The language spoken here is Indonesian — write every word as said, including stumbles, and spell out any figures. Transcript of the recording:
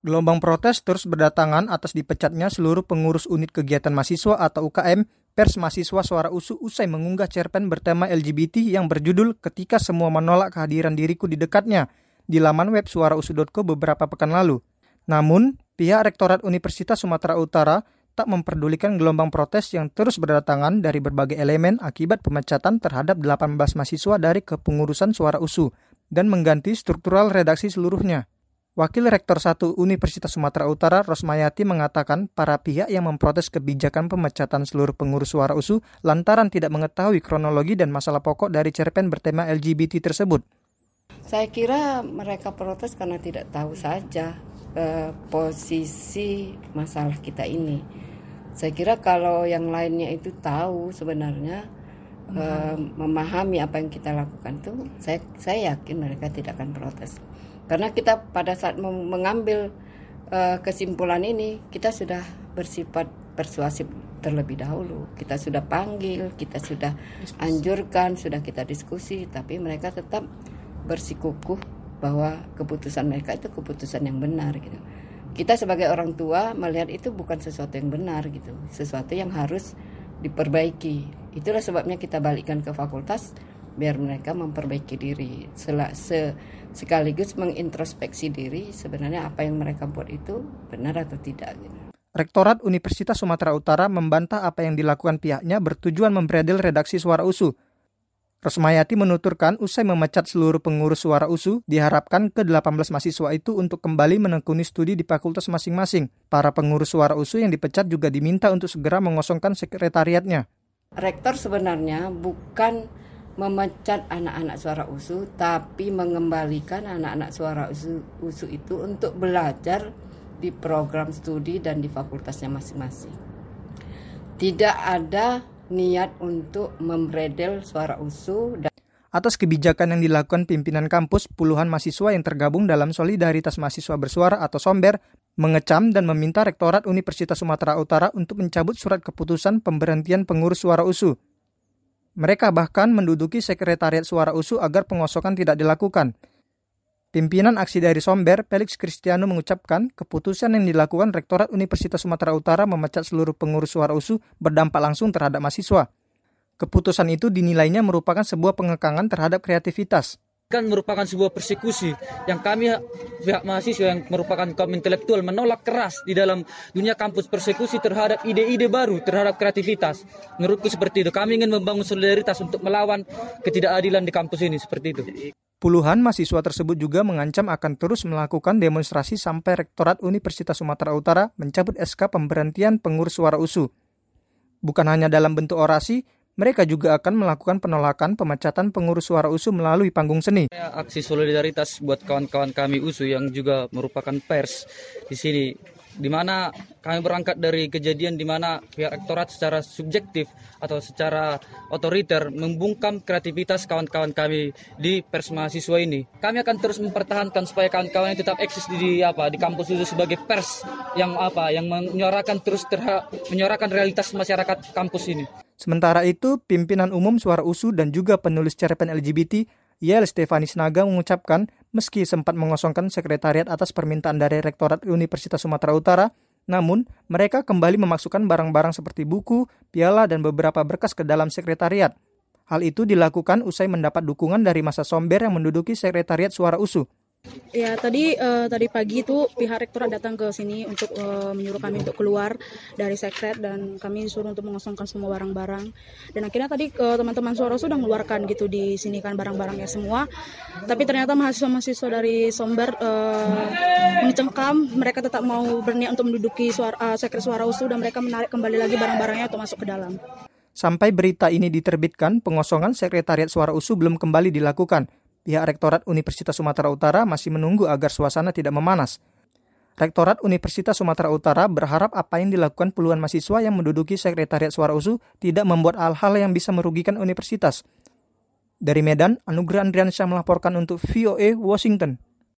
Gelombang protes terus berdatangan atas dipecatnya seluruh pengurus unit kegiatan mahasiswa atau U K M Pers Mahasiswa Suara U S U usai mengunggah cerpen bertema L G B T yang berjudul Ketika Semua Menolak Kehadiran Diriku di Dekatnya di laman web suara u s u dot co beberapa pekan lalu. Namun, pihak Rektorat Universitas Sumatera Utara tak memperdulikan gelombang protes yang terus berdatangan dari berbagai elemen akibat pemecatan terhadap delapan belas mahasiswa dari kepengurusan Suara U S U dan mengganti struktural redaksi seluruhnya. Wakil Rektor satu Universitas Sumatera Utara, Rosmayati, mengatakan para pihak yang memprotes kebijakan pemecatan seluruh pengurus Suara U S U lantaran tidak mengetahui kronologi dan masalah pokok dari cerpen bertema L G B T tersebut. Saya kira mereka protes karena tidak tahu saja eh, posisi masalah kita ini. Saya kira kalau yang lainnya itu tahu sebenarnya hmm. eh, memahami apa yang kita lakukan tuh, saya saya yakin mereka tidak akan protes. Karena kita pada saat mengambil uh, kesimpulan ini, kita sudah bersifat persuasif terlebih dahulu. Kita sudah panggil, kita sudah anjurkan, sudah kita diskusi, tapi mereka tetap bersikukuh bahwa keputusan mereka itu keputusan yang benar gitu. Kita sebagai orang tua melihat itu bukan sesuatu yang benar gitu, sesuatu yang harus diperbaiki. Itulah sebabnya kita balikkan ke fakultas biar mereka memperbaiki diri, Sel- se- sekaligus mengintrospeksi diri sebenarnya apa yang mereka buat itu benar atau tidak. Gitu. Rektorat Universitas Sumatera Utara membantah apa yang dilakukan pihaknya bertujuan membredel redaksi Suara U S U. Rosmayati menuturkan usai memecat seluruh pengurus Suara U S U, diharapkan ke delapan belas mahasiswa itu untuk kembali menekuni studi di fakultas masing-masing. Para pengurus Suara U S U yang dipecat juga diminta untuk segera mengosongkan sekretariatnya. Rektor sebenarnya bukan memecat anak-anak Suara U S U, tapi mengembalikan anak-anak Suara U S U itu untuk belajar di program studi dan di fakultasnya masing-masing. Tidak ada niat untuk membredel Suara U S U. Dan atas kebijakan yang dilakukan pimpinan kampus, puluhan mahasiswa yang tergabung dalam Solidaritas Mahasiswa Bersuara atau SOMBER mengecam dan meminta Rektorat Universitas Sumatera Utara untuk mencabut surat keputusan pemberhentian pengurus Suara U S U. Mereka bahkan menduduki sekretariat Suara U S U agar pengosongan tidak dilakukan. Pimpinan aksi dari SOMBER, Felix Kristiano, mengucapkan keputusan yang dilakukan Rektorat Universitas Sumatera Utara memecat seluruh pengurus Suara U S U berdampak langsung terhadap mahasiswa. Keputusan itu dinilainya merupakan sebuah pengekangan terhadap kreativitas. Kan merupakan sebuah persekusi yang kami pihak mahasiswa yang merupakan kaum intelektual menolak keras di dalam dunia kampus, persekusi terhadap ide-ide baru, terhadap kreativitas. Menurutku seperti itu. Kami ingin membangun solidaritas untuk melawan ketidakadilan di kampus ini, seperti itu. Puluhan mahasiswa tersebut juga mengancam akan terus melakukan demonstrasi sampai Rektorat Universitas Sumatera Utara mencabut S K pemberhentian pengurus Suara U S U. Bukan hanya dalam bentuk orasi, mereka juga akan melakukan penolakan pemecatan pengurus Suara U S U melalui panggung seni. Aksi solidaritas buat kawan-kawan kami U S U yang juga merupakan pers di sini, di mana kami berangkat dari kejadian di mana pihak rektorat secara subjektif atau secara otoriter membungkam kreativitas kawan-kawan kami di pers mahasiswa ini. Kami akan terus mempertahankan supaya kawan-kawan tetap eksis di apa di kampus itu sebagai pers yang apa yang menyuarakan terus terha, menyuarakan realitas masyarakat kampus ini. Sementara itu, pimpinan umum Suara U S U dan juga penulis cerpen L G B T, Yael Stefanis Naga, mengucapkan meski sempat mengosongkan sekretariat atas permintaan dari Rektorat Universitas Sumatera Utara, namun mereka kembali memasukkan barang-barang seperti buku, piala, dan beberapa berkas ke dalam sekretariat. Hal itu dilakukan usai mendapat dukungan dari massa SOMBER yang menduduki sekretariat Suara U S U. Ya, tadi uh, tadi pagi itu pihak rektorat datang ke sini untuk uh, menyuruh kami untuk keluar dari sekret dan kami disuruh untuk mengosongkan semua barang-barang. Dan akhirnya tadi uh, teman-teman Suara sudah mengeluarkan gitu di sini kan barang-barangnya semua. Tapi ternyata mahasiswa-mahasiswa dari SOMBER uh, mencengkam, mereka tetap mau berniat untuk menduduki suara, uh, sekret Suara U S U dan mereka menarik kembali lagi barang-barangnya untuk masuk ke dalam. Sampai berita ini diterbitkan, pengosongan sekretariat Suara U S U belum kembali dilakukan. Pihak Rektorat Universitas Sumatera Utara masih menunggu agar suasana tidak memanas. Rektorat Universitas Sumatera Utara berharap apa yang dilakukan puluhan mahasiswa yang menduduki sekretariat Suara U S U tidak membuat hal-hal yang bisa merugikan universitas. Dari Medan, Anugrah Andriansyah melaporkan untuk V O A Washington.